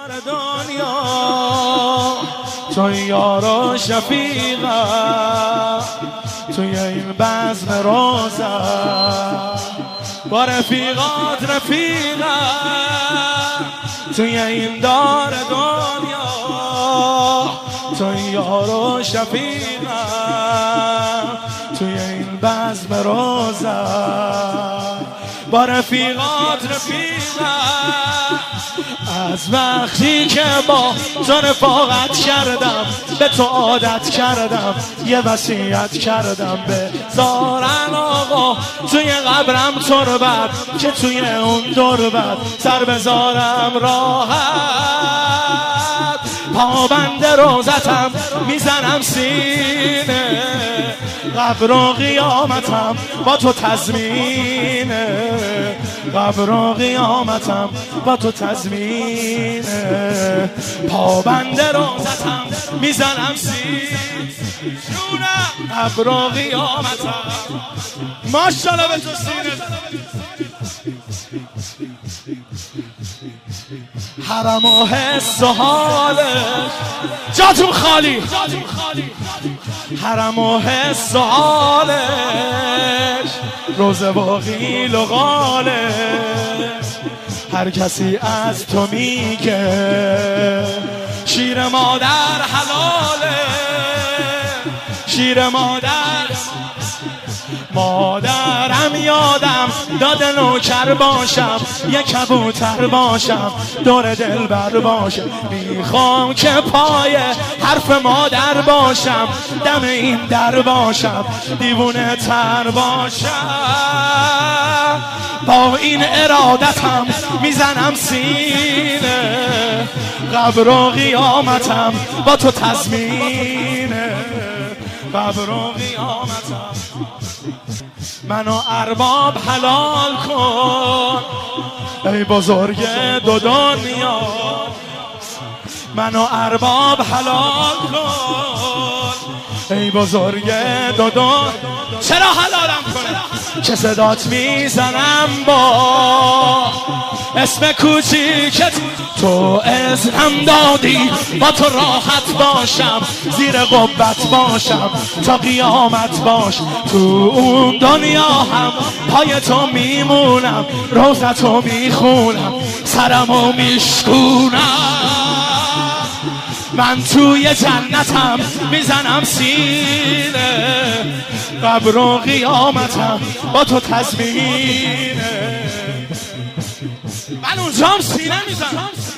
دنیا تو یار و شفیقم توی این بزم روزم با رفیقات رفیقم توی این دار دنیا تو یار و شفیقم توی این بزم روزم با رفیقات رفیقم از وقتی که با تو رفاقت کردم به تو عادت کردم یه وصیت کردم به زارن آقا توی قبرم تربت که توی اون دربت سر بذارم راحت پابند روزتم میزنم سینه قبر و قیامتم با تو تضمینه قبر و قیامتم با تو تضمینه پابند روزتم میزنم سینه قبر و قیامتم ماشاءالله به تو سینه حرم و حس و حالش جاتون خالی حرم و حس و حالش روزه و قیل و قالش هر کسی از تو میگه شیر مادر حلاله شیر مادرم یادم داده نوکر باشم یه کبوتر باشم دور دلبر باشم میخوام که پای حرف مادر باشم دم این در باشم دیوونه تر باشم با این ارادتم میزنم سینه قبر و قیامتم با تو تضمینه قبر و قیامتم منو ارباب حلال کن ای بزرگ دو دنیا منو ارباب حلال کن ای بزرگ دو دنیا چرا حلالم کنه که صدات میزنم با اسم کوچیکت تو اذنم دادی با تو راحت باشم زیر قبت باشم تا قیامت باش تو اون دنیا هم پای تو میمونم روزتو میخونم سرمو میشکونم من توی جنتم میزنم سینه قبر و قیامتم با تو تضمینه من اونجا هم سینه میزنم